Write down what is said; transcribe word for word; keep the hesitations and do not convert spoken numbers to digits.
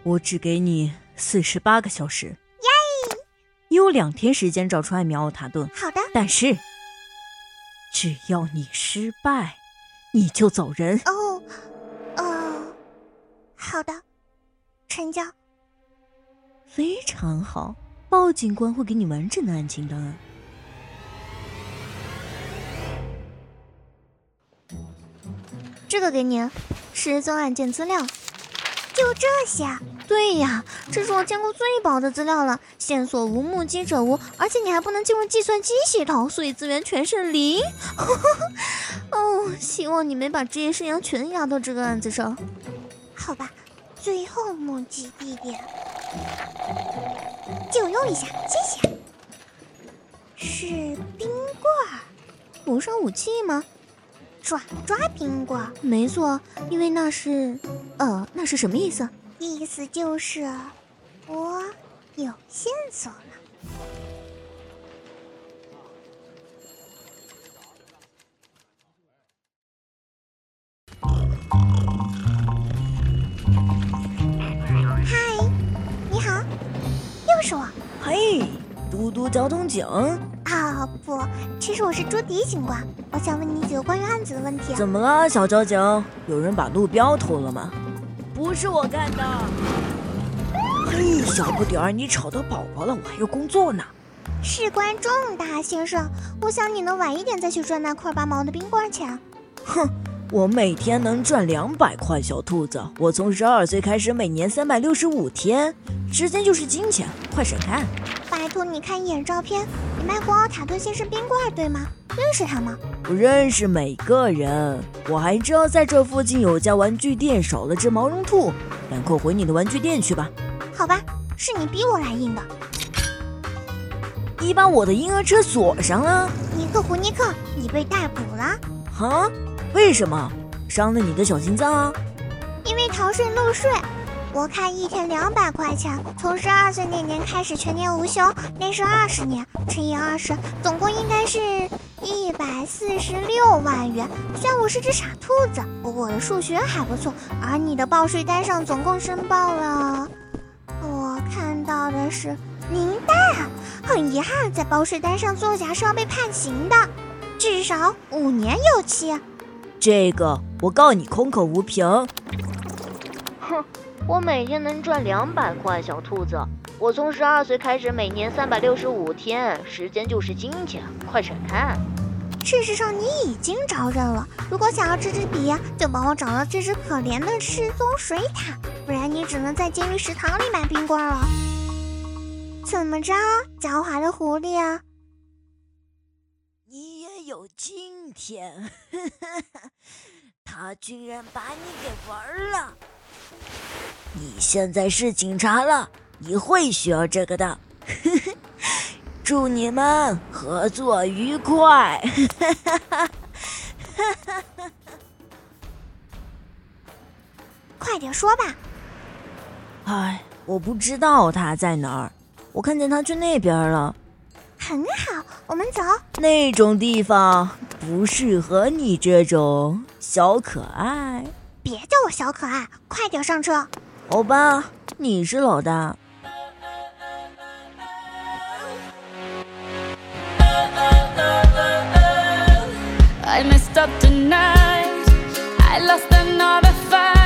我只给你四十八个小时。耶！你有两天时间找出艾米奥塔顿。 好的。 但是，只要你失败，你就走人。 哦，哦，好的，成交。 非常好，鲍警官会给你完整的案情档案。 这个给您，失踪案件资料。就这些？对呀，这是我见过最薄的资料了，线索无，目击者无，而且你还不能进入计算机系统，所以资源全是零。哦，希望你没把职业生涯全压到这个案子上。好吧，最后目击地点借我用一下，谢谢。是冰棍儿，无声武器吗？爪爪冰棍，没错，因为那是，呃，那是什么意思？意思就是我有线索了。嗨，你好，又是我。 嘿，嘟嘟交通警。 啊不，其实我是朱迪警官，我想问你几个关于案子的问题。 怎么了，小交警？有人把路标偷了吗？不是我干的。嘿，小不点儿，你吵到宝宝了，我还有工作呢。 事关重大，先生，我想你能晚一点再去赚那块八毛的冰棍钱。 哼，我每天能赚两百块，小兔子。我从十二岁开始，每年三百六十五天，时间就是金钱，快审看。 拜托你看一眼照片，你卖过奥塔顿先生冰棍对吗？认识他吗？ 不认识每个人，我还知道在这附近有家玩具店，少了只毛绒兔，赶快回你的玩具店去吧。 好吧，是你逼我来印的。 你把我的婴儿车锁上了。 尼克胡尼克，你被逮捕了。 哈？为什么？伤了你的小心脏啊？ 因为逃税漏税。我看一天两百块钱，从十二岁那年开始全年无休，那是二十年，乘以二十，总共应该是一百四十六万元。虽然我是只傻兔子，不过我的数学还不错。而你的报税单上总共申报了，我看到的是零蛋。很遗憾，在报税单上作假是要被判刑的，至少五年有期。 这个我告你空口无凭。 哼，我每天能赚两百块，小兔子。我从十二岁开始，每年三百六十五天，时间就是金钱，快审看。 事实上，你已经招认了。如果想要支支笔，就帮我找到这只可怜的失踪水獭，不然你只能在监狱食堂里买冰棍了。怎么着，狡猾的狐狸啊？ 你也有今天，他居然把你给玩了。你现在是警察了，你会需要这个的。祝你们合作愉快。 快点说吧。 哎，我不知道他在哪儿，我看见他去那边了。 很好，我们走。 那种地方不适合你这种小可爱。 别叫我小可爱，快点上车。 好吧，你是老大。 I messed up tonight. I lost another fight.